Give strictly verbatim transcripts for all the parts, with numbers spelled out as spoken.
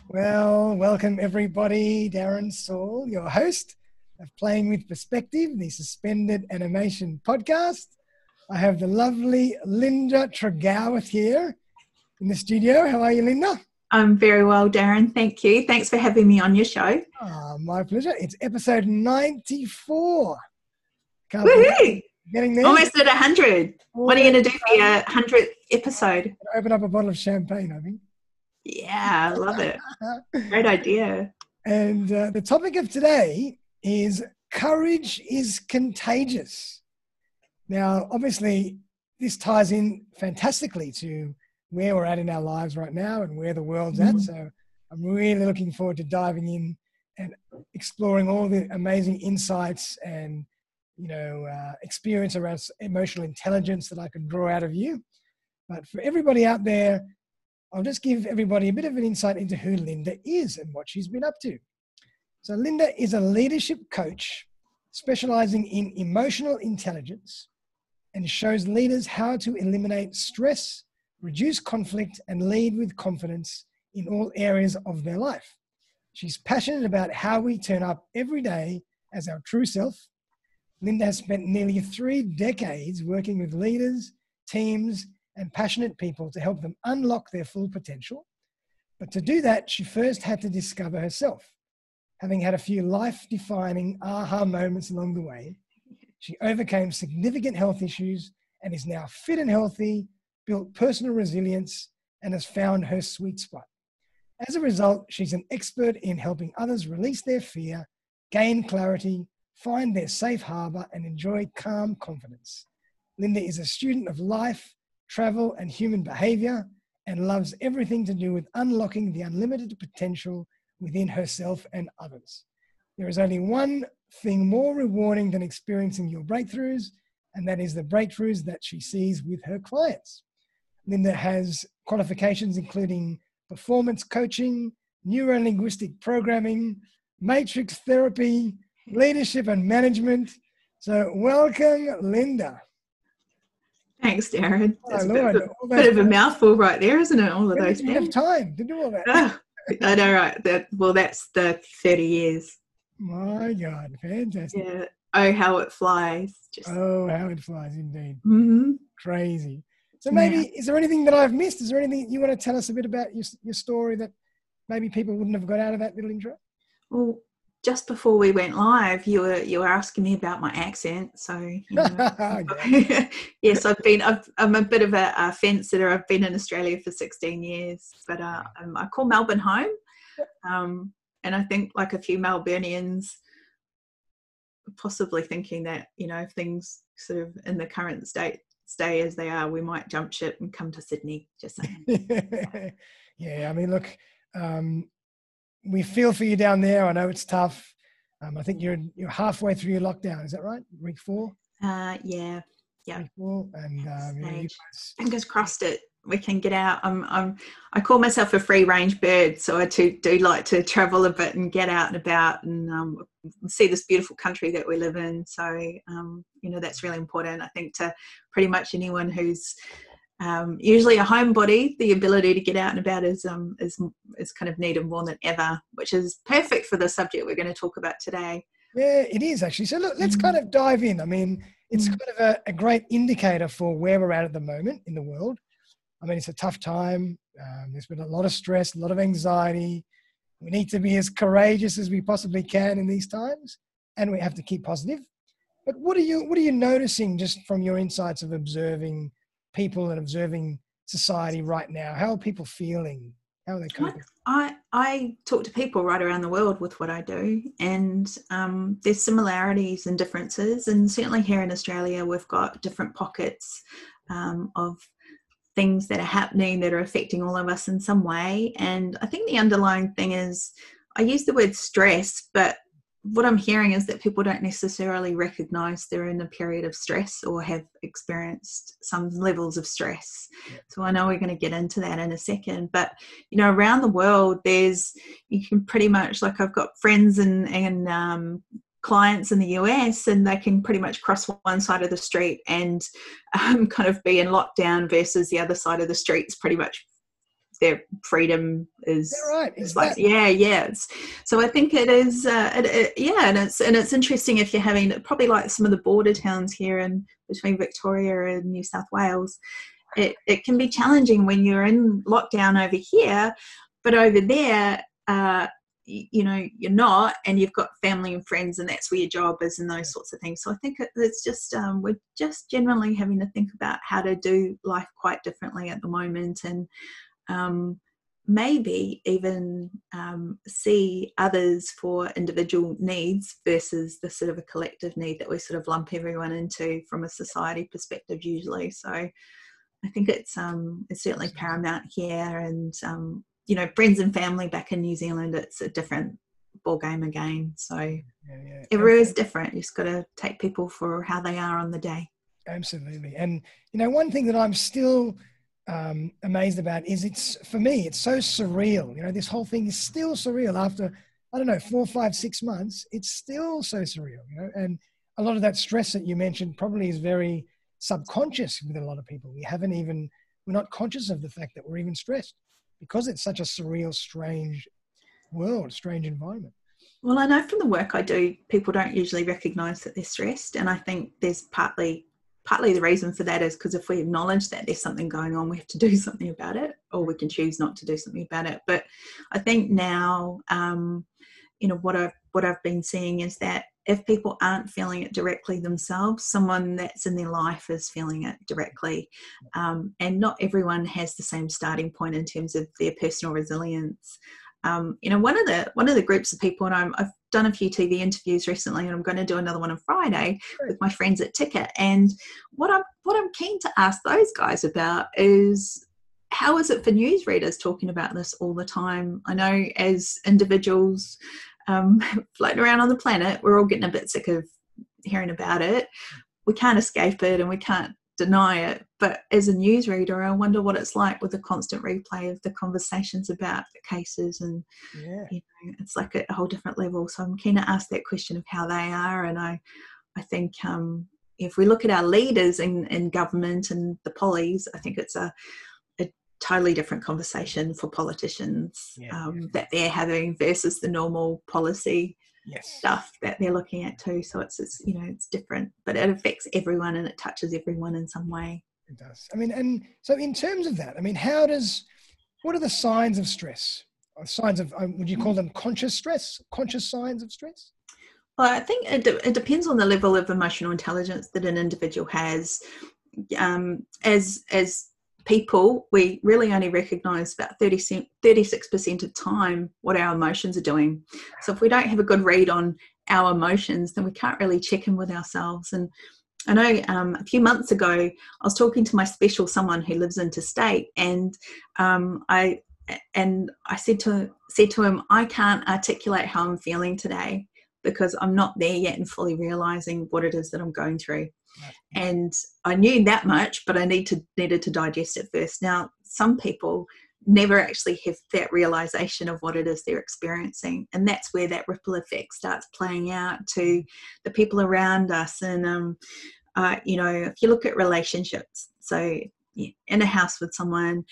Well, welcome everybody. Darren Saul, your host of Playing with Perspective, the Suspended Animation Podcast. I have the lovely Linda Tregowitt here in the studio. How are you, Linda? I'm very well, Darren. Thank you. Thanks for having me on your show. Oh, my pleasure. It's episode ninety-four. Can't Woohoo! Getting there. Almost at one hundred. What are you going to do for your one hundredth episode? Open up a bottle of champagne, I think. Yeah, I love it. Great idea. And uh, the topic of today is courage is contagious. Now, obviously, this ties in fantastically to where we're at in our lives right now and where the world's mm-hmm. at. So I'm really looking forward to diving in and exploring all the amazing insights and, you know, uh, experience around emotional intelligence that I can draw out of you. But for everybody out there, I'll just give everybody a bit of an insight into who Linda is and what she's been up to. So Linda is a leadership coach specializing in emotional intelligence and shows leaders how to eliminate stress, reduce conflict, and lead with confidence in all areas of their life. She's passionate about how we turn up every day as our true self. Linda has spent nearly three decades working with leaders, teams, and passionate people to help them unlock their full potential. But to do that, she first had to discover herself. Having had a few life-defining aha moments along the way, she overcame significant health issues and is now fit and healthy, built personal resilience, and has found her sweet spot. As a result, she's an expert in helping others release their fear, gain clarity, find their safe harbor, and enjoy calm confidence. Linda is a student of life, travel, and human behavior, and loves everything to do with unlocking the unlimited potential within herself and others. There is only one thing more rewarding than experiencing your breakthroughs, and that is the breakthroughs that she sees with her clients. Linda has qualifications including performance coaching, neuro-linguistic programming, matrix therapy, leadership and management. So welcome, Linda. Thanks, Darren. That's oh, a Lord, bit, of, a, bit of a mouthful right there, isn't it? All of when those did you have time to do all that? Oh, I know, right? That, well, that's the thirty years. My God, fantastic. Yeah. Oh, how it flies. Just... Oh, how it flies, indeed. Mm-hmm. Crazy. So maybe, yeah. Is there anything that I've missed? Is there anything you want to tell us a bit about your, your story that maybe people wouldn't have got out of that little intro? Well, just before we went live, you were you were asking me about my accent. So, you know, yes, I've been. I've, I'm a bit of a, a fence sitter. I've been in Australia for sixteen years, but uh, um, I call Melbourne home. Um, and I think, like a few Melburnians, possibly thinking that, you know, if things sort of in the current state stay as they are, we might jump ship and come to Sydney. Just saying. Yeah, I mean, look. Um, We feel for you down there. I know it's tough. Um, I think you're you're halfway through your lockdown. Is that right? Week four? Uh, yeah. Yeah. Week four. And um, you know, you guys... fingers crossed it. We can get out. I'm, I'm, I call myself a free range bird. So I do, do like to travel a bit and get out and about and um, see this beautiful country that we live in. So, um, you know, that's really important, I think, to pretty much anyone who's Um, usually a homebody. The ability to get out and about is um is is kind of needed more than ever, which is perfect for the subject we're going to talk about today. Yeah, it is actually. So look, let's mm. kind of dive in. I mean, it's mm. kind of a, a great indicator for where we're at at the moment in the world. I mean, it's a tough time. Um, there's been a lot of stress, a lot of anxiety. We need to be as courageous as we possibly can in these times, and we have to keep positive. But what are you what are you noticing just from your insights of observing people and observing society right now? How are people feeling? How are they coping? I, I talk to people right around the world with what I do, and um, there's similarities and differences, and certainly here in Australia we've got different pockets um, of things that are happening that are affecting all of us in some way. And I think the underlying thing is, I use the word stress, but what I'm hearing is that people don't necessarily recognize they're in a period of stress or have experienced some levels of stress. Yeah. So I know we're going to get into that in a second, but, you know, around the world, there's, you can pretty much, like I've got friends and, and um, clients in the U S, and they can pretty much cross one side of the street and um, kind of be in lockdown versus the other side of the street's pretty much their freedom is, is that right? is Is like, that yeah, yeah. It's, so I think it is, uh, it, it, yeah, and it's and it's interesting if you're having probably like some of the border towns here in between Victoria and New South Wales. It it can be challenging when you're in lockdown over here, but over there, uh, you, you know, you're not, and you've got family and friends, and that's where your job is, and those sorts of things. So I think it, it's just um, we're just generally having to think about how to do life quite differently at the moment, and um, maybe even um, see others for individual needs versus the sort of a collective need that we sort of lump everyone into from a society perspective usually. So I think it's um, it's certainly paramount here, and um, you know, friends and family back in New Zealand, it's a different ball game again. So yeah, yeah. Everywhere is different. You just got to take people for how they are on the day. Absolutely. And you know, one thing that I'm still um, amazed about is it's, for me, it's so surreal. You know, this whole thing is still surreal after, I don't know, four, five, six months. It's still so surreal. You know, and a lot of that stress that you mentioned probably is very subconscious with a lot of people. We haven't even, we're not conscious of the fact that we're even stressed because it's such a surreal, strange world, strange environment. Well, I know from the work I do, people don't usually recognize that they're stressed. And I think there's partly, partly the reason for that is because if we acknowledge that there's something going on, we have to do something about it, or we can choose not to do something about it. But I think now, um, you know, what I've, what I've been seeing is that if people aren't feeling it directly themselves, someone that's in their life is feeling it directly. Um, and not everyone has the same starting point in terms of their personal resilience. Um, you know, one of the one of the groups of people, and I'm, I've done a few T V interviews recently, and I'm going to do another one on Friday with my friends at Ticket. And what I'm what I'm keen to ask those guys about is, how is it for newsreaders talking about this all the time? I know as individuals um, floating around on the planet, we're all getting a bit sick of hearing about it. We can't escape it, and we can't deny it. But as a newsreader, I wonder what it's like with the constant replay of the conversations about the cases, and yeah. you know, it's like a, a whole different level. So I'm keen to ask that question of how they are. And I, I think um, if we look at our leaders in, in government and the pollies, I think it's a, a totally different conversation for politicians yeah, um, yeah. that they're having versus the normal policy yes. stuff that they're looking at too. So it's, it's, you know, it's different, but it affects everyone and it touches everyone in some way. It does. I mean, and so in terms of that, I mean, how does, what are the signs of stress? Or signs of, um, would you call them conscious stress, conscious signs of stress? Well, I think it, de- it depends on the level of emotional intelligence that an individual has. Um, as, as people, we really only recognise about thirty-six percent of time what our emotions are doing. So if we don't have a good read on our emotions, then we can't really check in with ourselves. And I know um, a few months ago, I was talking to my special someone who lives interstate, and um, I and I said to said to him, I can't articulate how I'm feeling today because I'm not there yet and fully realising what it is that I'm going through. And I knew that much, but I need to needed to digest it first. Now, some people never actually have that realization of what it is they're experiencing, and that's where that ripple effect starts playing out to the people around us. And um, uh, you know, if you look at relationships, so in a house with someone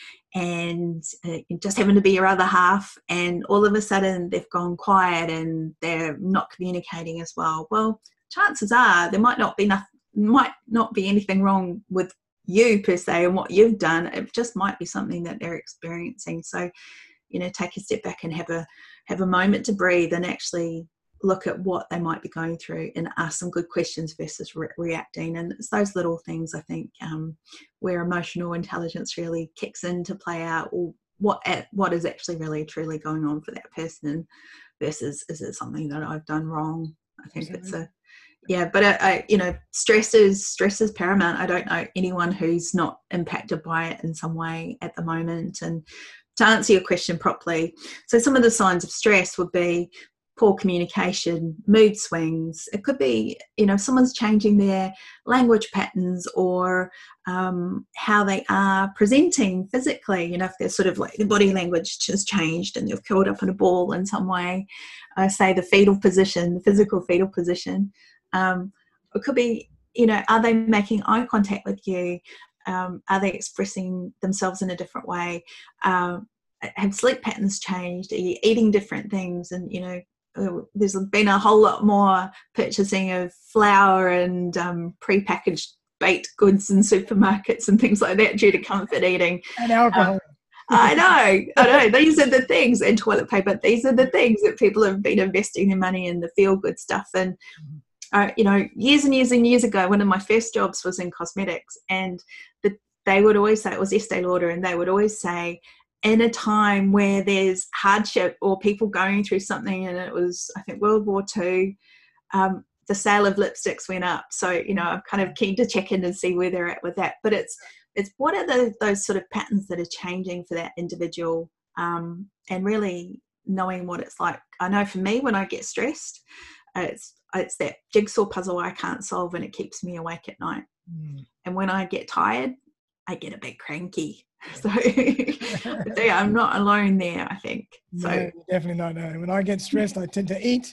and uh, just happen to be your other half, and all of a sudden they've gone quiet and they're not communicating as well. Well, chances are there might not be enough, might not be anything wrong with you per se and what you've done. It just might be something that they're experiencing. So, you know, take a step back and have a have a moment to breathe and actually look at what they might be going through and ask some good questions versus re- reacting. And it's those little things, I think, um, where emotional intelligence really kicks in to play out or what what is actually really truly going on for that person versus is it something that I've done wrong. I think Absolutely. it's a yeah, but I, I, you know, stress is stress is paramount. I don't know anyone who's not impacted by it in some way at the moment. And to answer your question properly, so some of the signs of stress would be poor communication, mood swings. It could be, you know, if someone's changing their language patterns or um, how they are presenting physically. You know, if they're sort of like the body language has changed and they've curled up in a ball in some way. Uh, say the fetal position, the physical fetal position. Um, it could be, you know, are they making eye contact with you? Um, are they expressing themselves in a different way? Um, have sleep patterns changed? Are you eating different things? And, you know, uh, there's been a whole lot more purchasing of flour and um, pre-packaged baked goods in supermarkets and things like that due to comfort eating. And alcohol. Um, I know, I know. These are the things, and toilet paper. These are the things that people have been investing their money in, the feel-good stuff. And, uh, you know, years and years and years ago, one of my first jobs was in cosmetics, and the, they would always say, it was Estee Lauder, and they would always say, in a time where there's hardship or people going through something, and it was, I think, World War Two, um, the sale of lipsticks went up. So, you know, I'm kind of keen to check in and see where they're at with that. But it's, it's what are the, those sort of patterns that are changing for that individual, um, and really knowing what it's like. I know for me, when I get stressed, uh, it's it's that jigsaw puzzle I can't solve, and it keeps me awake at night. Mm. And when I get tired, I get a bit cranky. So, so yeah, I'm not alone there, I think. So no, you're definitely not. No. When I get stressed, I tend to eat.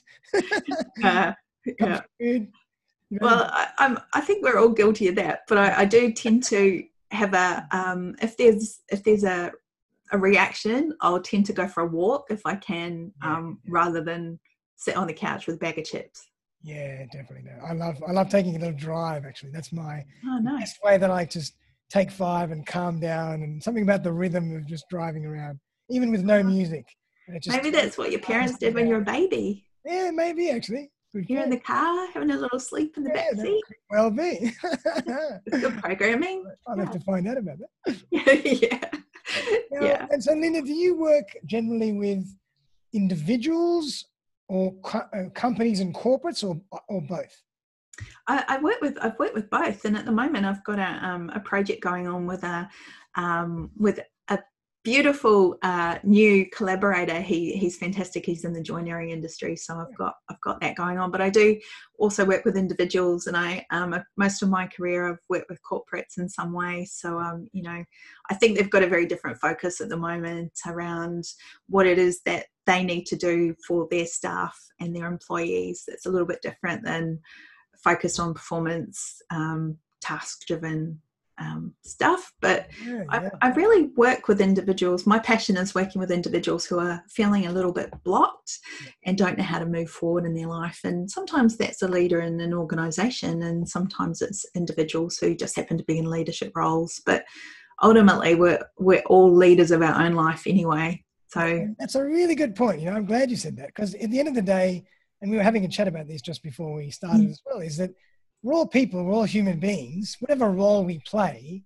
uh, yeah. Food, you know. Well, I, I'm. I think we're all guilty of that, but I, I do tend to have a um if there's if there's a a reaction, I'll tend to go for a walk if I can, um yeah. rather than sit on the couch with a bag of chips. Yeah, definitely. No. I love I love taking a little drive, actually. That's my oh, nice. best way that I just take five and calm down, and something about the rhythm of just driving around, even with no music. And it just maybe that's what your parents did when you were a baby. Yeah, maybe actually. Good You're point. In the car having a little sleep in the yeah, back seat. Well, be. It's good programming. I'll yeah. have to find out about that. yeah. Now, yeah. And so, Linda, do you work generally with individuals or co- uh, companies and corporates, or or both? I, I work with I've worked with both, and at the moment I've got a um, a project going on with a um, with a beautiful uh, new collaborator. He he's fantastic. He's in the joinery industry, so I've got I've got that going on. But I do also work with individuals, and I um, most of my career I've worked with corporates in some way. So um, you know, I think they've got a very different focus at the moment around what it is that they need to do for their staff and their employees. It's a little bit different than focused on performance, um, task-driven um, stuff. But yeah, yeah. I, I really work with individuals. My passion is working with individuals who are feeling a little bit blocked and don't know how to move forward in their life. And sometimes that's a leader in an organisation, and sometimes it's individuals who just happen to be in leadership roles. But ultimately, we're we're all leaders of our own life anyway. So that's a really good point. You know, I'm glad you said that, because at the end of the day, and we were having a chat about this just before we started mm. as well, is that we're all people, we're all human beings. Whatever role we play,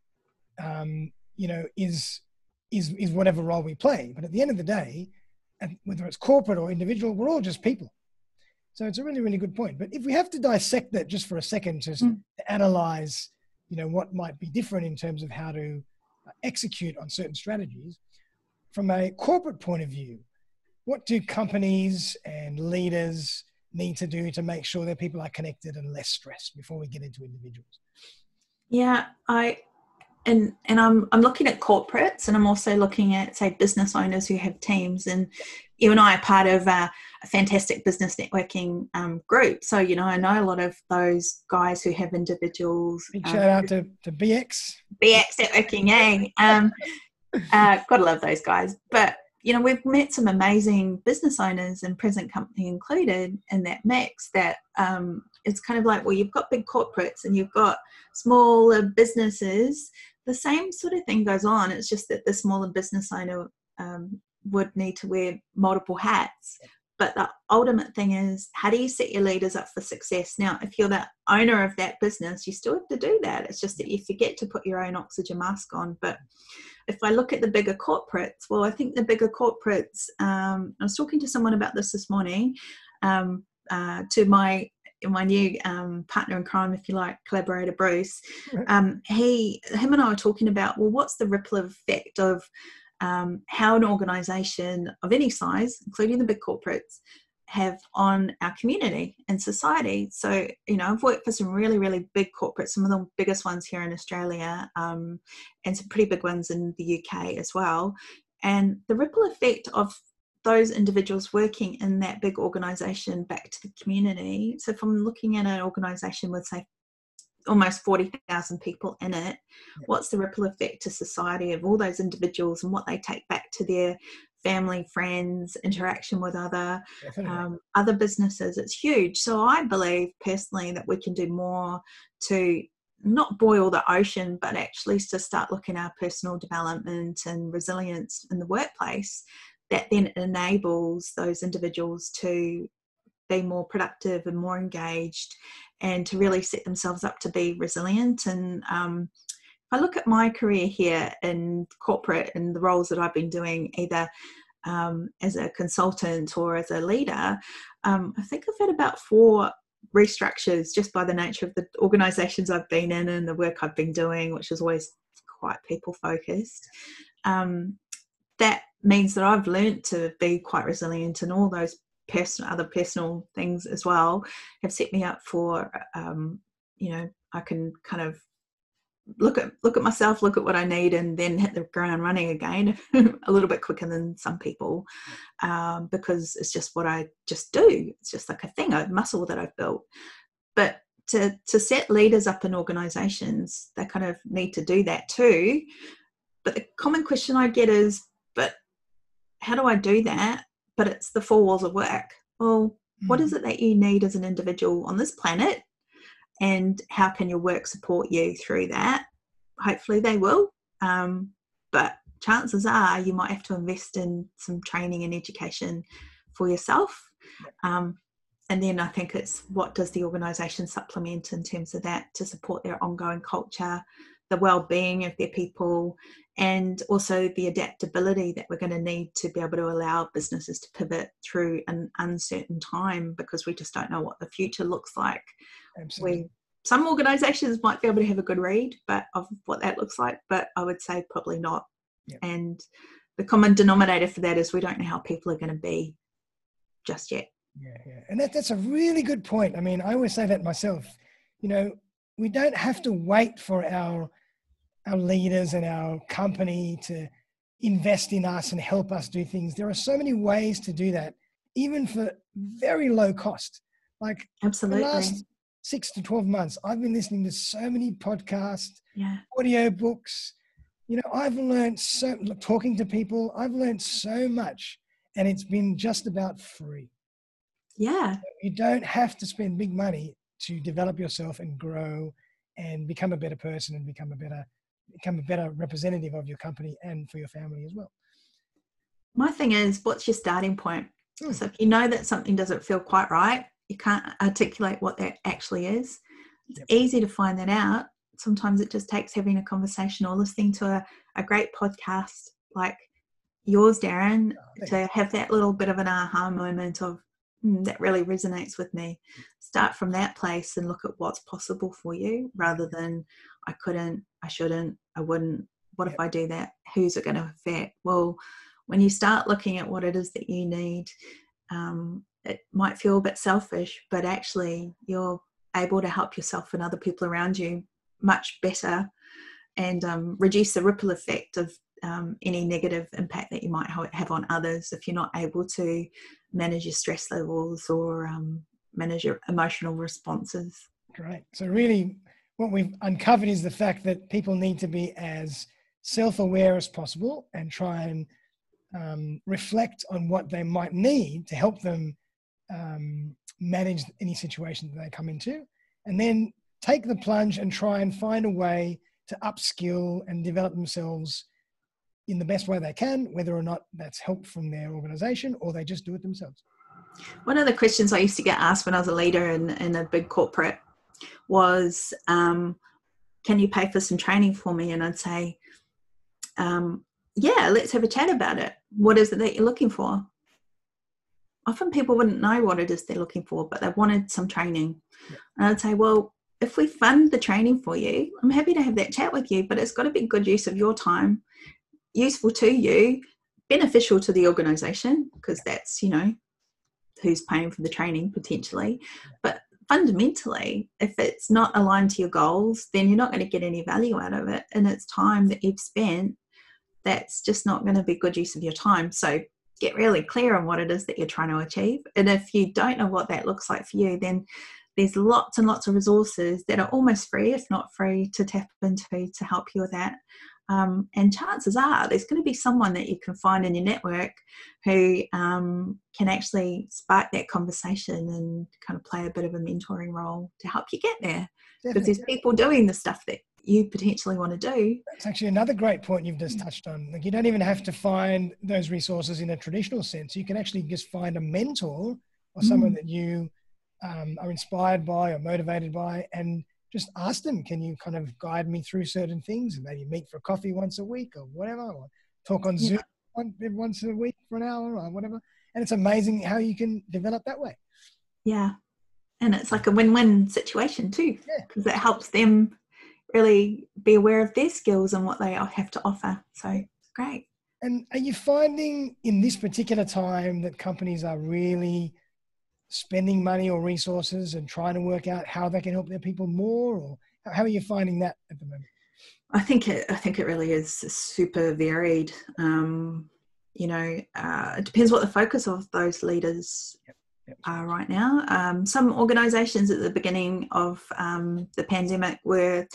um, you know, is is is whatever role we play. But at the end of the day, and whether it's corporate or individual, we're all just people. So it's a really, really good point. But if we have to dissect that just for a second to, mm. to analyze, you know, what might be different in terms of how to execute on certain strategies, from a corporate point of view, what do companies and leaders need to do to make sure that people are connected and less stressed before we get into individuals? Yeah, I and and I'm I'm looking at corporates, and I'm also looking at, say, business owners who have teams. And you and I are part of a, a fantastic business networking um, group. So, you know, I know a lot of those guys who have individuals. Big um, shout out to, to B X. B X Networking, yeah. Um, uh, gotta love those guys. But you know, we've met some amazing business owners, and present company included in that mix, that um, it's kind of like, well, you've got big corporates and you've got smaller businesses. The same sort of thing goes on. It's just that the smaller business owner um, would need to wear multiple hats. But the ultimate thing is, how do you set your leaders up for success? Now, if you're the owner of that business, you still have to do that. It's just that you forget to put your own oxygen mask on. But if I look at the bigger corporates, well, I think the bigger corporates, um, I was talking to someone about this this morning, um, uh, to my my new um, partner in crime, if you like, collaborator, Bruce. Um, he, him and I were talking about, well, what's the ripple effect of um, how an organisation of any size, including the big corporates, have on our community and society. So, you know, I've worked for some really, really big corporates, some of the biggest ones here in Australia, um, and some pretty big ones in the U K as well. And the ripple effect of those individuals working in that big organisation back to the community. So if I'm looking at an organisation with, say, almost forty thousand people in it, Yeah. what's the ripple effect to society of all those individuals and what they take back to their family, friends, interaction with other um, other businesses? It's huge. So I believe personally that we can do more to not boil the ocean, but actually to start looking at our personal development and resilience in the workplace, that then enables those individuals to be more productive and more engaged, and to really set themselves up to be resilient. And um, if I look at my career here in corporate and the roles that I've been doing, either um, as a consultant or as a leader, um, I think I've had about four restructures just by the nature of the organisations I've been in and the work I've been doing, which is always quite people focused. Um, that means that I've learned to be quite resilient, and all those personal, other personal things as well have set me up for, um, you know, I can kind of look at look at myself, look at what I need, and then hit the ground running again a little bit quicker than some people, um, because it's just what I just do. It's just like a thing, a muscle that I've built. But to to set leaders up in organisations, they kind of need to do that too. But the common question I get is, but how do I do that? But it's the four walls of work. Well, mm. what is it that you need as an individual on this planet? And how can your work support you through that? Hopefully they will. Um, but chances are you might have to invest in some training and education for yourself. Um, and then I think it's, what does the organisation supplement in terms of that to support their ongoing culture, the well-being of their people, and also the adaptability that we're going to need to be able to allow businesses to pivot through an uncertain time, because we just don't know what the future looks like. Absolutely. We, some organisations might be able to have a good read but of what that looks like, but I would say probably not. Yep. And the common denominator for that is we don't know how people are going to be just yet. Yeah, yeah. And that, that's a really good point. I mean, I always say that myself. You know, we don't have to wait for our our leaders and our company to invest in us and help us do things. There are so many ways to do that, even for very low cost. Like Absolutely. the last six to twelve months, I've been listening to so many podcasts, yeah. audio books. You know, I've learned so, talking to people, I've learned so much, and it's been just about free. Yeah. You don't have to spend big money to develop yourself and grow and become a better person and become a better become a better representative of your company and for your family as well. My thing is, what's your starting point? Mm. So if you know that something doesn't feel quite right, you can't articulate what that actually is. It's yep. easy to find that out. Sometimes it just takes having a conversation or listening to a, a great podcast like yours, Darren, oh, to have that little bit of an aha moment of, mm, that really resonates with me. Start from that place and look at what's possible for you, rather than I couldn't, I shouldn't, I wouldn't. What yep. if I do that? Who's it going to affect? Well, when you start looking at what it is that you need, um, it might feel a bit selfish, but actually you're able to help yourself and other people around you much better, and um, reduce the ripple effect of um, any negative impact that you might have on others if you're not able to manage your stress levels or um, manage your emotional responses. Great. So really what we've uncovered is the fact that people need to be as self-aware as possible and try and um, reflect on what they might need to help them um, manage any situation that they come into, and then take the plunge and try and find a way to upskill and develop themselves in the best way they can, whether or not that's help from their organization or they just do it themselves. One of the questions I used to get asked when I was a leader in, in a big corporate was, um, can you pay for some training for me? And I'd say, um, yeah, let's have a chat about it. What is it that you're looking for? Often people wouldn't know what it is they're looking for, but they wanted some training. Yeah. And I'd say, well, if we fund the training for you, I'm happy to have that chat with you, but it's got to be good use of your time, useful to you, beneficial to the organisation, because that's, you know, who's paying for the training potentially. But fundamentally, if it's not aligned to your goals, then you're not going to get any value out of it. And it's time that you've spent that's just not going to be good use of your time. So get really clear on what it is that you're trying to achieve. And if you don't know what that looks like for you, then there's lots and lots of resources that are almost free, if not free, to tap into to help you with that. Um, and chances are there's going to be someone that you can find in your network who um, can actually spark that conversation and kind of play a bit of a mentoring role to help you get there. Because there's people doing the stuff that you potentially want to do. That's actually another great point you've just touched on. Like, you don't even have to find those resources in a traditional sense. You can actually just find a mentor or someone mm. that you um, are inspired by or motivated by, and just ask them, can you kind of guide me through certain things, and maybe meet for coffee once a week or whatever, or talk on yeah. Zoom one, once a week for an hour or whatever. And it's amazing how you can develop that way. Yeah. And it's like a win-win situation too, because yeah. it helps them really be aware of their skills and what they have to offer. So it's great. And are you finding in this particular time that companies are really spending money or resources and trying to work out how they can help their people more, or how are you finding that at the moment? I think it, I think it really is super varied. Um, you know, uh, it depends what the focus of those leaders yep. Yep. are right now. Um, some organisations at the beginning of um, the pandemic were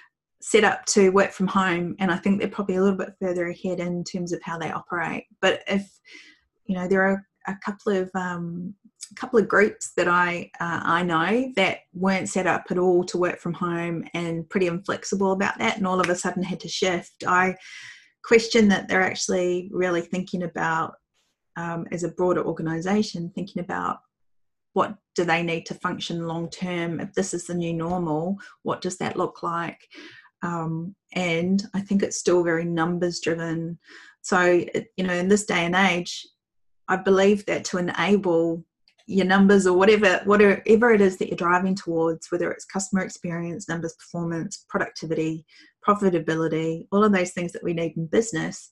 set up to work from home, and I think they're probably a little bit further ahead in terms of how they operate. But if, you know, there are a couple of um, a couple of groups that I uh, I know that weren't set up at all to work from home and pretty inflexible about that, and all of a sudden had to shift. I question that they're actually really thinking about, um, as a broader organisation, thinking about what do they need to function long term. If this is the new normal, what does that look like? Um, and I think it's still very numbers driven. So, it, you know, in this day and age, I believe that to enable your numbers or whatever, whatever it is that you're driving towards, whether it's customer experience, numbers, performance, productivity, profitability, all of those things that we need in business,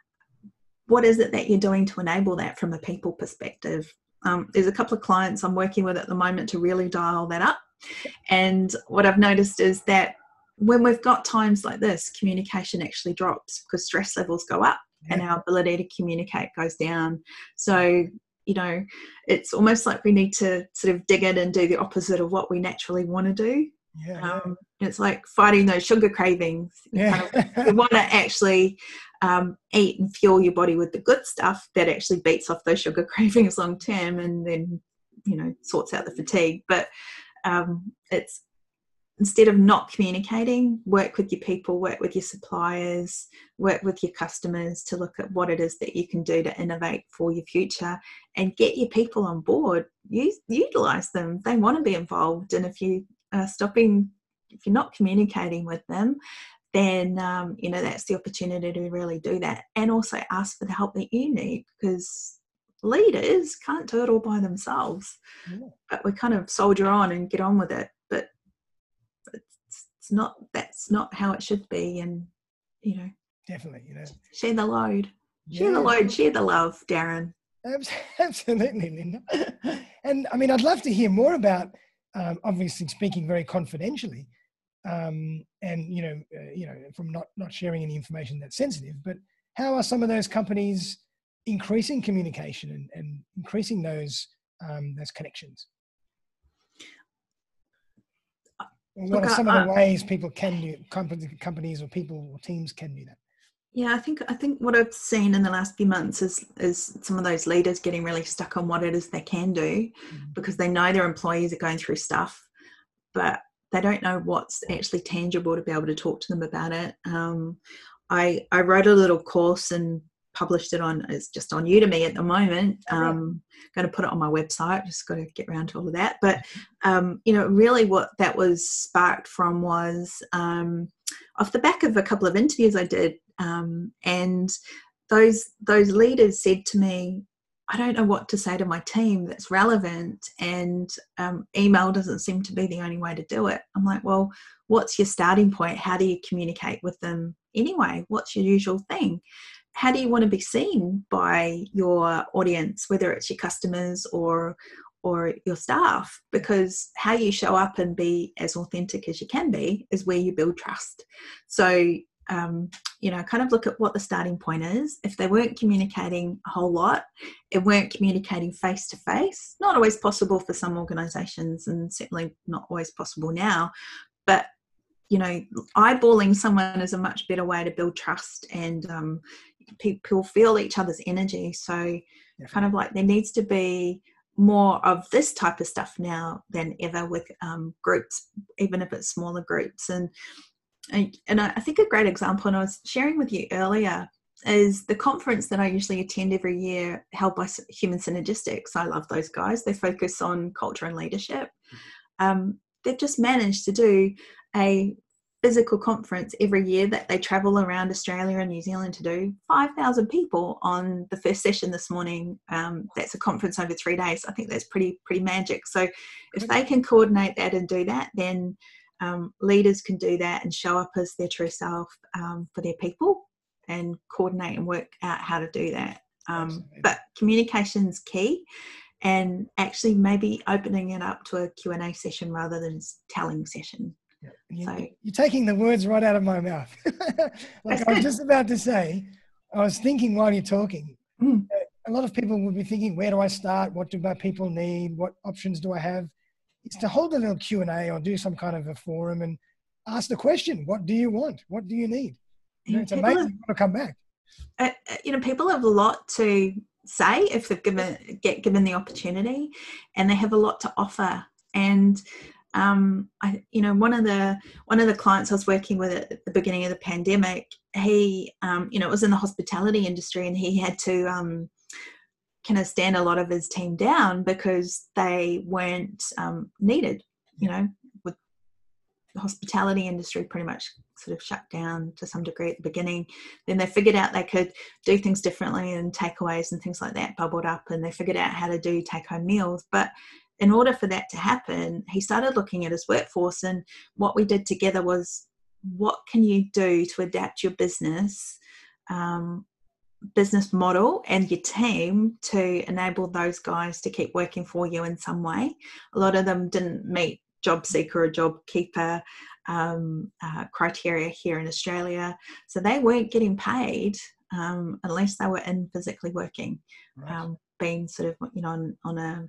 what is it that you're doing to enable that from a people perspective? Um, there's a couple of clients I'm working with at the moment to really dial that up. And what I've noticed is that when we've got times like this, communication actually drops because stress levels go up yeah. and our ability to communicate goes down. So, you know, it's almost like we need to sort of dig in and do the opposite of what we naturally want to do. Yeah, um, yeah. It's like fighting those sugar cravings. Yeah. Kind of, you want to actually um, eat and fuel your body with the good stuff that actually beats off those sugar cravings long term, and then, you know, sorts out the fatigue. But um, it's, instead of not communicating, work with your people, work with your suppliers, work with your customers to look at what it is that you can do to innovate for your future, and get your people on board. Use, utilize them. They want to be involved. And if you are stopping, if you're not communicating with them, then, um, you know, that's the opportunity to really do that. And also ask for the help that you need, because leaders can't do it all by themselves. Yeah. But we kind of soldier on and get on with it. But it's not, that's not how it should be. And, you know, definitely, you know, share the load, yeah. share the load, share the love, Darren. Absolutely, Linda. And I mean, I'd love to hear more about, um, obviously speaking very confidentially, um, and, you know, uh, you know, from not, not sharing any information that's sensitive, but how are some of those companies increasing communication and, and increasing those, um, those connections? What Look, are some I, of the ways people can do, companies or people or teams can do that? Yeah, I think I think what I've seen in the last few months is is some of those leaders getting really stuck on what it is they can do, mm-hmm. because they know their employees are going through stuff, but they don't know what's actually tangible to be able to talk to them about it. Um, I I wrote a little course and published it on, it's just on Udemy at the moment. Um, going to put it on my website, just got to get around to all of that. But, um, you know, really what that was sparked from was um, off the back of a couple of interviews I did. Um, and those, those leaders said to me, I don't know what to say to my team that's relevant, and um, email doesn't seem to be the only way to do it. I'm like, well, what's your starting point? How do you communicate with them anyway? What's your usual thing? How do you want to be seen by your audience, whether it's your customers or or your staff? Because how you show up and be as authentic as you can be is where you build trust. So um, you know, kind of look at what the starting point is. If they weren't communicating a whole lot, it weren't communicating face to face, not always possible for some organisations, and certainly not always possible now, but you know, eyeballing someone is a much better way to build trust, and um, people feel each other's energy. So Definitely. Kind of like there needs to be more of this type of stuff now than ever with um, groups, even if it's smaller groups. And, and and I think a great example, and I was sharing with you earlier, is the conference that I usually attend every year held by Human Synergistics. I love those guys. They focus on culture and leadership. Um, they've just managed to do a physical conference every year that they travel around Australia and New Zealand to do. five thousand people on the first session this morning. Um, that's a conference over three days. I think that's pretty pretty magic. So if they can coordinate that and do that, then um, leaders can do that and show up as their true self um, for their people and coordinate and work out how to do that. Um, but communication's key. And actually maybe opening it up to a Q and A session rather than telling session. Yeah. You, so, you're taking the words right out of my mouth. Like I was just about to say, I was thinking while you're talking, mm. a lot of people would be thinking, where do I start? What do my people need? What options do I have? It's to hold a little Q and A or do some kind of a forum and ask the question, what do you want? What do you need? You know, it's amazing to come back. Uh, you know, people have a lot to say if they've given get given the opportunity, and they have a lot to offer. And um I you know one of the one of the clients I was working with at the beginning of the pandemic, he um you know it was in the hospitality industry, and he had to um kind of stand a lot of his team down because they weren't um needed. You know, with the hospitality industry pretty much sort of shut down to some degree at the beginning. Then they figured out they could do things differently, and takeaways and things like that bubbled up, and they figured out how to do take-home meals. But in order for that to happen, he started looking at his workforce, and what we did together was, what can you do to adapt your business um, business model and your team to enable those guys to keep working for you in some way. A lot of them didn't meet job seeker or job keeper um, uh, criteria here in Australia. So they weren't getting paid um, unless they were in physically working, right. um, being sort of, you know, on, on a,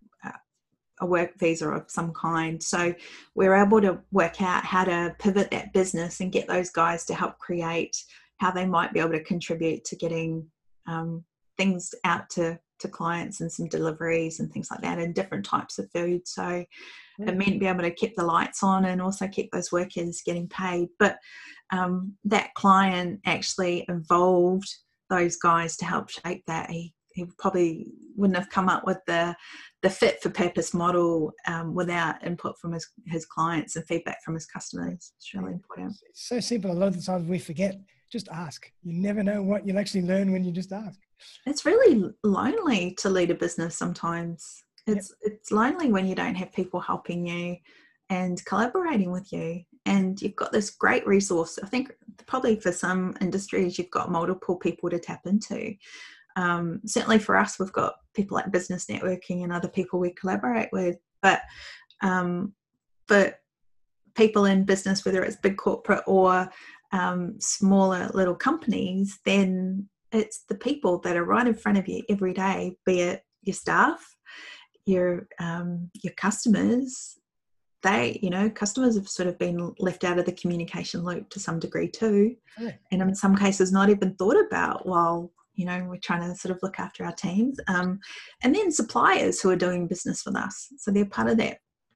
a work visa of some kind. So we're able to work out how to pivot that business and get those guys to help create how they might be able to contribute to getting um, things out to to clients and some deliveries and things like that, and different types of food. So mm. it meant be able to keep the lights on and also keep those workers getting paid. But um, that client actually involved those guys to help shape that. He, he probably wouldn't have come up with the the fit for purpose model um, without input from his, his clients and feedback from his customers. It's really important. It's so simple. A lot of the times we forget, just ask. You never know what you'll actually learn when you just ask. It's really lonely to lead a business sometimes. It's yep. it's lonely when you don't have people helping you and collaborating with you. And you've got this great resource. I think probably for some industries, you've got multiple people to tap into. Um, certainly for us, we've got people like Business Networking and other people we collaborate with. But um, for people in business, whether it's big corporate or um, smaller little companies, then it's the people that are right in front of you every day, be it your staff, your um, your customers. They, you know, customers have sort of been left out of the communication loop to some degree too. Okay. And in some cases not even thought about while, you know, we're trying to sort of look after our teams. Um, and then suppliers who are doing business with us. So they're part of that,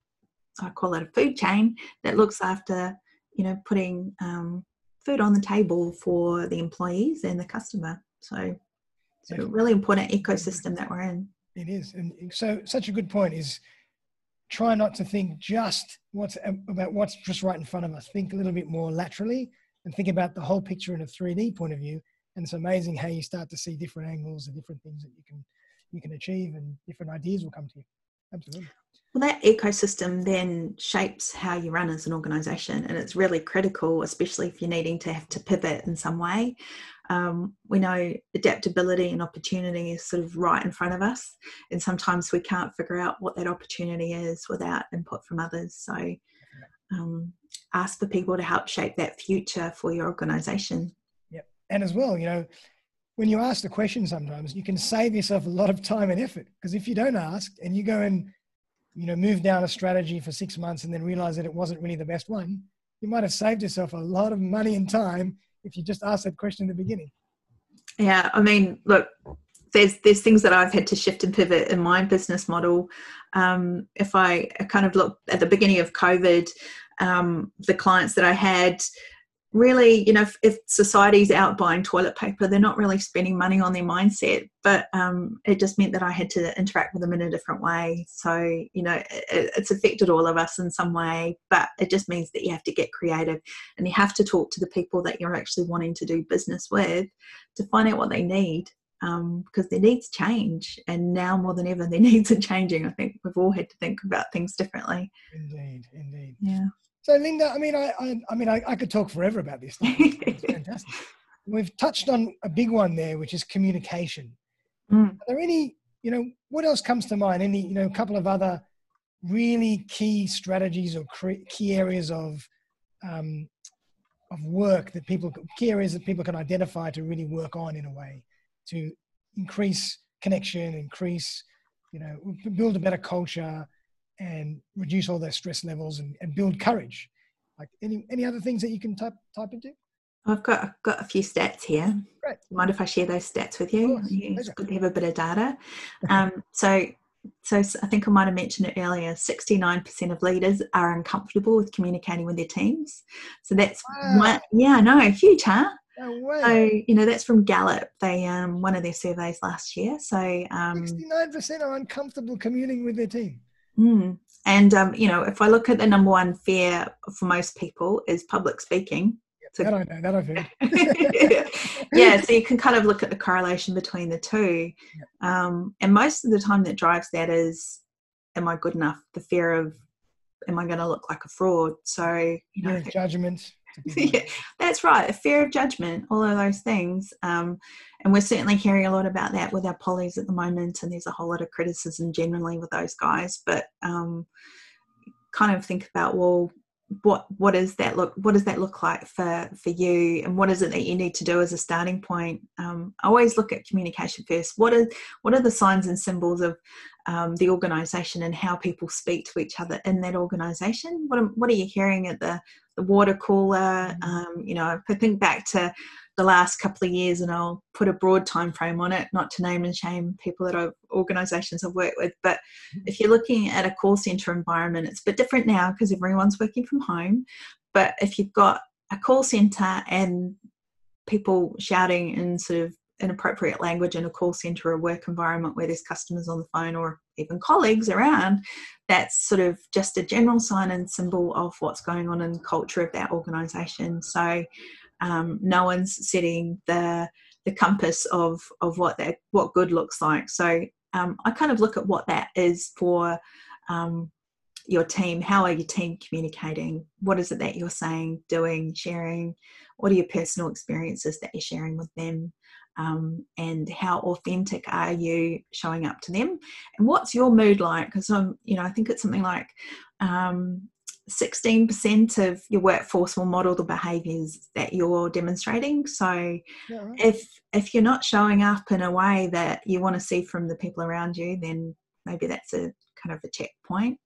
I call it a food chain that looks after, you know, putting um, food on the table for the employees and the customer. So it's a really important ecosystem that we're in. It is. And so such a good point is try not to think just what's about what's just right in front of us. Think a little bit more laterally and think about the whole picture in a three D point of view. And it's amazing how you start to see different angles and different things that you can you can achieve, and different ideas will come to you. Absolutely. Well, that ecosystem then shapes how you run as an organisation, and it's really critical, especially if you're needing to have to pivot in some way. Um, we know adaptability and opportunity is sort of right in front of us, and sometimes we can't figure out what that opportunity is without input from others. So um, ask for people to help shape that future for your organization. Yep. And as well, you know, when you ask the question sometimes, you can save yourself a lot of time and effort, because if you don't ask and you go and, you know, move down a strategy for six months and then realize that it wasn't really the best one, you might have saved yourself a lot of money and time if you just asked that question in the beginning. Yeah, I mean, look, there's there's things that I've had to shift and pivot in my business model. Um, if I kind of look at the beginning of COVID, um, the clients that I had, really, you know, if, if society's out buying toilet paper, they're not really spending money on their mindset, but um, it just meant that I had to interact with them in a different way. So, you know, it, it's affected all of us in some way, but it just means that you have to get creative and you have to talk to the people that you're actually wanting to do business with to find out what they need, um, because their needs change, and now more than ever, their needs are changing. I think we've all had to think about things differently. Indeed, indeed. Yeah. So, Linda, I mean, I, I, I mean, I, I could talk forever about this stuff. It's fantastic. We've touched on a big one there, which is communication. Mm. Are there any, you know, what else comes to mind? Any, you know, a couple of other really key strategies or cre- key areas of um, of work that people, key areas that people can identify to really work on in a way to increase connection, increase, you know, build a better culture, and reduce all their stress levels and, and build courage. Like any any other things that you can type type into? I've got I've got a few stats here. Great. Do you mind if I share those stats with you? Yeah, it's good to have a bit of data. Um, so, so I think I might have mentioned it earlier. sixty-nine percent of leaders are uncomfortable with communicating with their teams. So that's Wow. one. Yeah, I know, huge, huh? No way. So, you know, that's from Gallup. They um one of their surveys last year. So um, sixty-nine percent are uncomfortable communicating with their team. Mm. And, um, you know, if I look at the number one fear for most people is public speaking. Yep, So, that I know, that I've heard. yeah, so you can kind of look at the correlation between the two. Yep. Um, and most of the time that drives that is, am I good enough? The fear of, am I going to look like a fraud? So, you know, fear of judgment. yeah, that's right. A fear of judgment, all of those things. Um, and we're certainly hearing a lot about that with our pollies at the moment. And there's a whole lot of criticism generally with those guys. But um, kind of think about, well, what what does that look what does that look like for for you, and what is it that you need to do as a starting point? um, I always look at communication first. What are what are the signs and symbols of um, the organization and how people speak to each other in that organization? What are, what are you hearing at the, the water cooler? Um, you know, if I think back to the last couple of years, and I'll put a broad time frame on it, not to name and shame people that I've organizations I've worked with, but if you're looking at a call center environment, it's a bit different now because everyone's working from home. But if you've got a call center and people shouting in sort of inappropriate language in a call center or a work environment where there's customers on the phone or even colleagues around, that's sort of just a general sign and symbol of what's going on in the culture of that organization. So um, no one's setting the the compass of of what that what good looks like. So um, I kind of look at what that is for um, your team. How are your team communicating? What is it that you're saying, doing, sharing? What are your personal experiences that you're sharing with them? Um, and how authentic are you showing up to them? And what's your mood like? Because I'm, you know, I think it's something like um, sixteen percent of your workforce will model the behaviours that you're demonstrating. So Yeah, right. if if you're not showing up in a way that you want to see from the people around you, then maybe that's a kind of a checkpoint.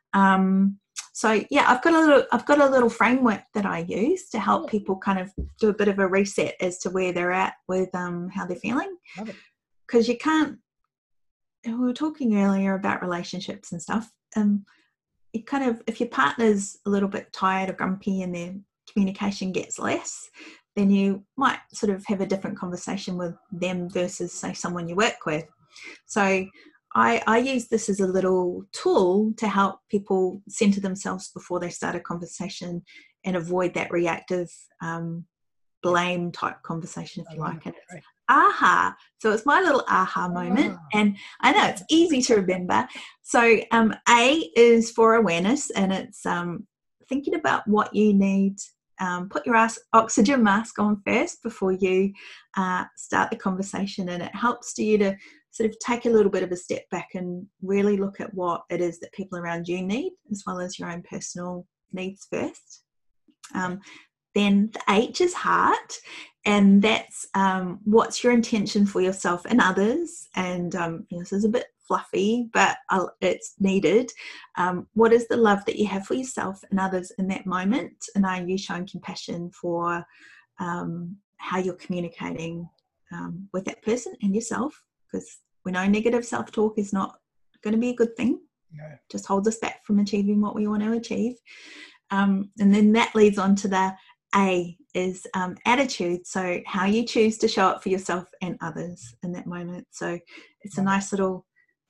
Um, so yeah, I've got a little I've got a little framework that I use to help people kind of do a bit of a reset as to where they're at with um, how they're feeling. Because you can't. We were talking earlier about relationships and stuff. Um, it kind of, if your partner's a little bit tired or grumpy and their communication gets less, then you might sort of have a different conversation with them versus, say, someone you work with. So I, I use this as a little tool to help people center themselves before they start a conversation and avoid that reactive um, blame type conversation, if you like. And it's aha. So it's my little aha moment. Ah. And I know it's easy to remember. So um, A is for awareness, and it's um, thinking about what you need. Um, put your oxygen mask on first before you uh, start the conversation, and it helps you to sort of take a little bit of a step back and really look at what it is that people around you need, as well as your own personal needs first. Um, then the H is heart, and that's um, what's your intention for yourself and others. And um, you know, this is a bit fluffy, but I'll, it's needed. Um, what is the love that you have for yourself and others in that moment? And are you showing compassion for um, how you're communicating um, with that person and yourself? Because we know negative self-talk is not going to be a good thing. No. Just holds us back from achieving what we want to achieve. Um, and then that leads on to the A is um, attitude. So how you choose to show up for yourself and others in that moment. So it's a nice little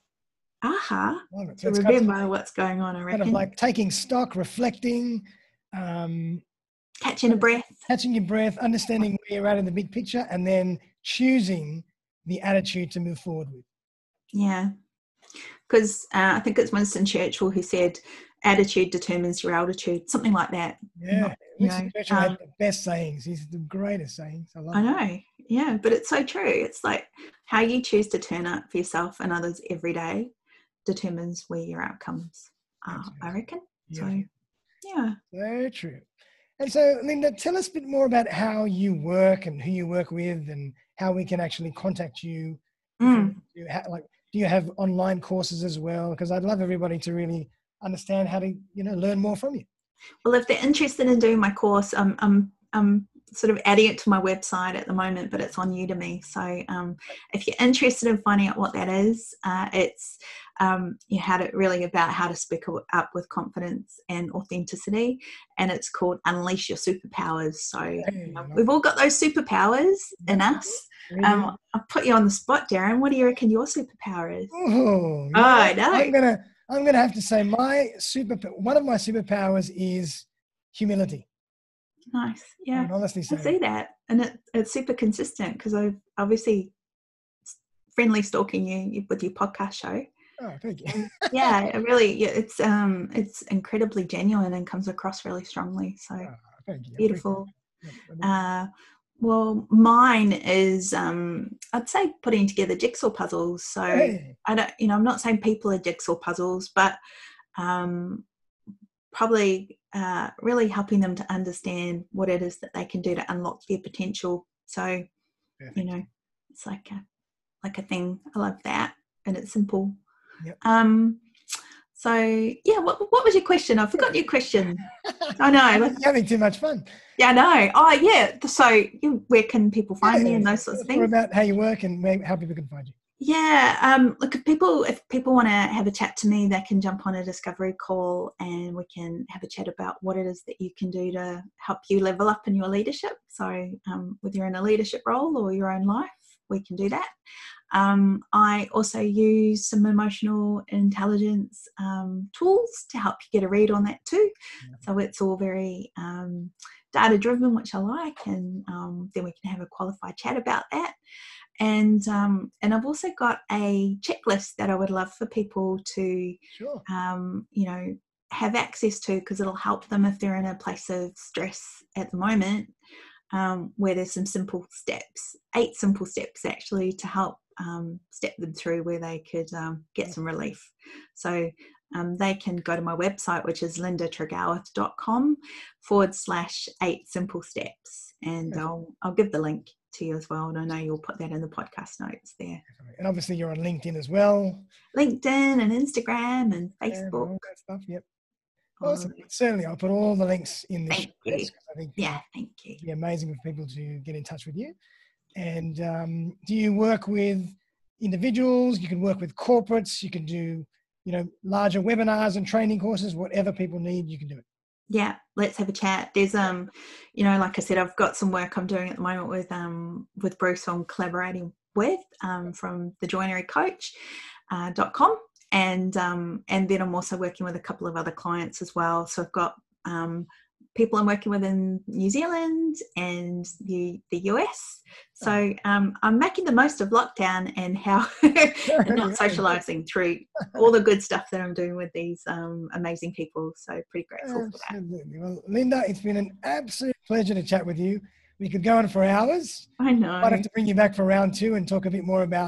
aha to so remember kind of, what's going on, I reckon. Kind of like taking stock, reflecting, um, catching a breath. Catching your breath, understanding where you're at in the big picture, and then choosing the attitude to move forward with. Yeah. Because uh, I think it's Winston Churchill who said, attitude determines your altitude, something like that. Yeah, Not, Winston know, Churchill um, had the best sayings. He's the greatest sayings. I love I it. know, yeah, but it's so true. It's like how you choose to turn up for yourself and others every day determines where your outcomes are, I reckon. Beautiful. So, yeah. Very true. And so, Linda, tell us a bit more about how you work and who you work with and how we can actually contact you. Mm. Do you have, like, do you have online courses as well? Because I'd love everybody to really understand how to, you know, learn more from you. Well, if they're interested in doing my course, I'm, I'm, I'm sort of adding it to my website at the moment, but it's on Udemy. So um, if you're interested in finding out what that is, uh, it's um, you had it really about how to speak up with confidence and authenticity, and it's called Unleash Your Superpowers. So you know, we've all got those superpowers in us. Um, I'll put you on the spot, Darren. What do you reckon your superpower is? Oh, oh I know. I'm gonna I'm gonna have to say my super one of my superpowers is humility. Nice, yeah. I honestly say I see that, and it, it's super consistent because I've obviously friendly stalking you with your podcast show. Oh, thank you. Yeah, it really, it's um, it's incredibly genuine and comes across really strongly. So oh, thank you. Beautiful. Uh, well, mine is um, I'd say putting together jigsaw puzzles. So hey. I don't, you know, I'm not saying people are jigsaw puzzles, but um, probably uh, really helping them to understand what it is that they can do to unlock their potential. So, Perfect. You know, it's like a like a thing. I love that, and it's simple. Yep. Um. So yeah, what what was your question? I forgot your question. I know. You're having too much fun. Yeah, I know. Oh, yeah. So you, where can people find yeah, me and those sorts of things? More about how you work and where, how people can find you. Yeah. Um, look, if people, if people want to have a chat to me, they can jump on a discovery call and we can have a chat about what it is that you can do to help you level up in your leadership. So um, whether you're in a leadership role or your own life, we can do that. Um, I also use some emotional intelligence um, tools to help you get a read on that too. Yeah. So it's all very um, data driven, which I like, and um, then we can have a qualified chat about that. And um, and I've also got a checklist that I would love for people to, sure. um, you know, have access to, because it'll help them if they're in a place of stress at the moment, um, where there's some simple steps, eight simple steps actually, to help um, step them through where they could um, get some relief. So um, they can go to my website, which is lindatregarwith.com forward slash eight simple steps. And okay. I'll, I'll give the link to you as well. And I know you'll put that in the podcast notes there. And obviously you're on LinkedIn as well. LinkedIn and Instagram and Facebook. And all that stuff, yep. Awesome. Um, Certainly, I'll put all the links in the thank show notes. I think yeah, thank you. It'd be amazing for people to get in touch with you. And um, do you work with individuals? You can work with corporates. You can do, you know, larger webinars and training courses. Whatever people need, you can do it. Yeah, let's have a chat. There's um, you know, like I said, I've got some work I'm doing at the moment with um with Bruce on collaborating with um from the joinery coach uh, dot com. And um, and then I'm also working with a couple of other clients as well. So I've got um, people I'm working with in New Zealand and the the U S. So um, I'm making the most of lockdown and how and not socialising through all the good stuff that I'm doing with these um, amazing people. So pretty grateful Absolutely. for that. Well, Linda, it's been an absolute pleasure to chat with you. We could go on for hours. I know. I'd have to bring you back for round two and talk a bit more about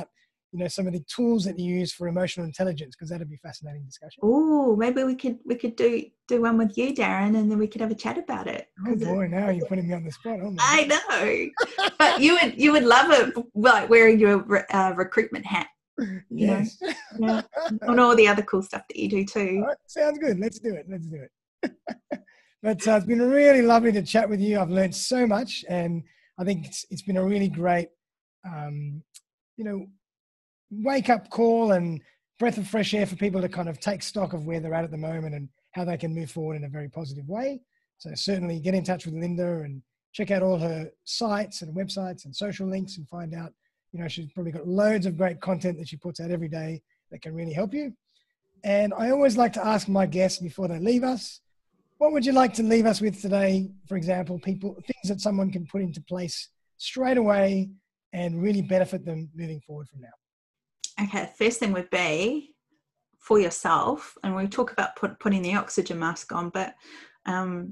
you know, some of the tools that you use for emotional intelligence, because that'd be a fascinating discussion. Oh, maybe we could we could do do one with you, Darren, and then we could have a chat about it. Oh boy, it, now you're putting me on the spot. Oh my I know, but you would you would love it, like wearing your uh, recruitment hat. Yes. You know? Yeah. And all the other cool stuff that you do too. Right, sounds good. Let's do it. Let's do it. But uh, it's been really lovely to chat with you. I've learned so much, and I think it's, it's been a really great, um, you know, wake up call and breath of fresh air for people to kind of take stock of where they're at at the moment and how they can move forward in a very positive way. So certainly get in touch with Linda and check out all her sites and websites and social links and find out, you know, she's probably got loads of great content that she puts out every day that can really help you. And I always like to ask my guests before they leave us, what would you like to leave us with today? For example, people, things that someone can put into place straight away and really benefit them moving forward from now. Okay, first thing would be for yourself, and we talk about put, putting the oxygen mask on, but um,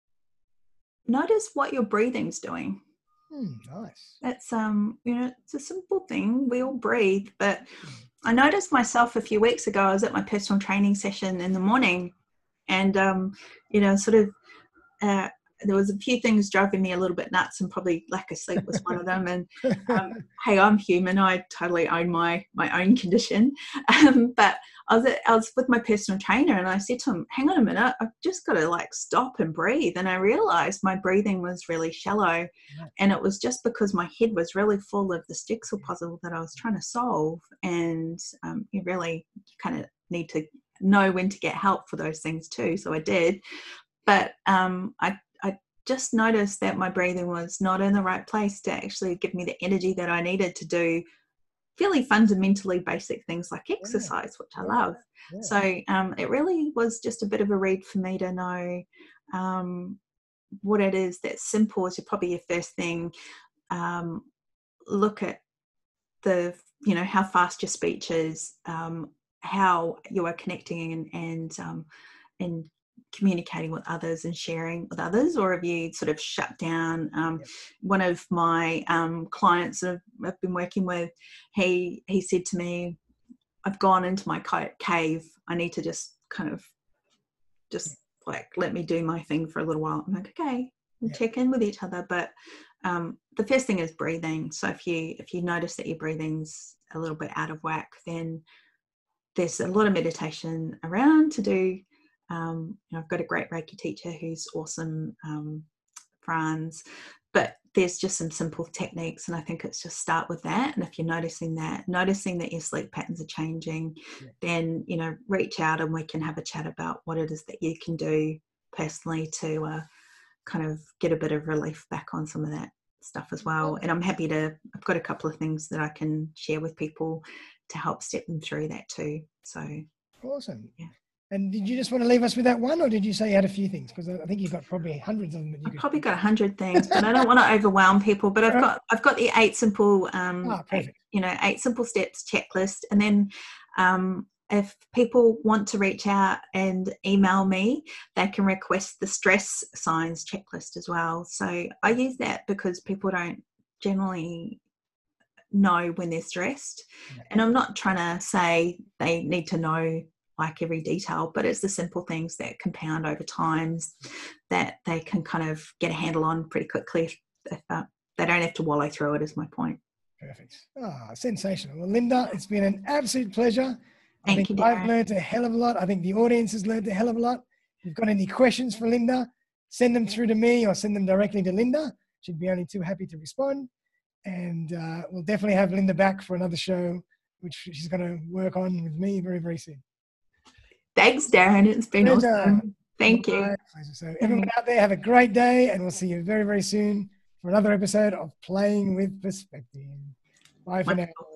notice what your breathing's doing. Hmm, nice. That's, um, you know, it's a simple thing. We all breathe, but I noticed myself a few weeks ago, I was at my personal training session in the morning, and, um, you know, sort of, uh, there was a few things driving me a little bit nuts, and probably lack of sleep was one of them. And um, hey, I'm human. I totally own my my own condition. Um, but I was at, I was with my personal trainer, and I said to him, "Hang on a minute, I've just got to like stop and breathe." And I realised my breathing was really shallow, yeah. And it was just because my head was really full of the jigsaw puzzle that I was trying to solve. And um, you really kind of need to know when to get help for those things too. So I did, but um, I. just noticed that my breathing was not in the right place to actually give me the energy that I needed to do fairly fundamentally basic things like exercise, yeah. which I love. Yeah. So um, it really was just a bit of a read for me to know um, what it is that's simple is probably your first thing. Um, look at the, you know, how fast your speech is, um, how you are connecting and, and, um, and communicating with others and sharing with others, or have you sort of shut down? Um, yep. One of my um, clients that I've, I've been working with, he he said to me, I've gone into my cave. I need to just kind of just like let me do my thing for a little while. I'm like, okay, we'll yep. check in with each other. But um, the first thing is breathing. So if you if you notice that your breathing's a little bit out of whack, then there's a lot of meditation around to do. Um, you know, I've got a great Reiki teacher who's awesome, um, Franz, but there's just some simple techniques, and I think it's just start with that. And if you're noticing that, noticing that your sleep patterns are changing, yeah. then, you know, reach out and we can have a chat about what it is that you can do personally to uh, kind of get a bit of relief back on some of that stuff as well. And I'm happy to, I've got a couple of things that I can share with people to help step them through that too. So awesome. Yeah. And did you just want to leave us with that one, or did you say you had a few things? Because I think you've got probably hundreds of them. That you I've probably got a hundred things, but I don't want to overwhelm people. But I've got I've got the eight simple, um, ah, eight, you know, eight simple steps checklist. And then um, if people want to reach out and email me, they can request the stress signs checklist as well. So I use that because people don't generally know when they're stressed, yeah. and I'm not trying to say they need to know like every detail, but it's the simple things that compound over times that they can kind of get a handle on pretty quickly if, if uh, they don't have to wallow through it, is my point. Perfect. Ah, oh, sensational. Well, Linda, it's been an absolute pleasure. I Thank think you, I've learned a hell of a lot. I think the audience has learned a hell of a lot. If you've got any questions for Linda, send them through to me or send them directly to Linda. She'd be only too happy to respond. And uh, we'll definitely have Linda back for another show, which she's going to work on with me very, very soon. Thanks, Darren. It's been Pleasure. awesome. Thank My you. Pleasure. So everyone out there, have a great day, and we'll see you very, very soon for another episode of Playing with Perspective. Bye for Wonderful. now.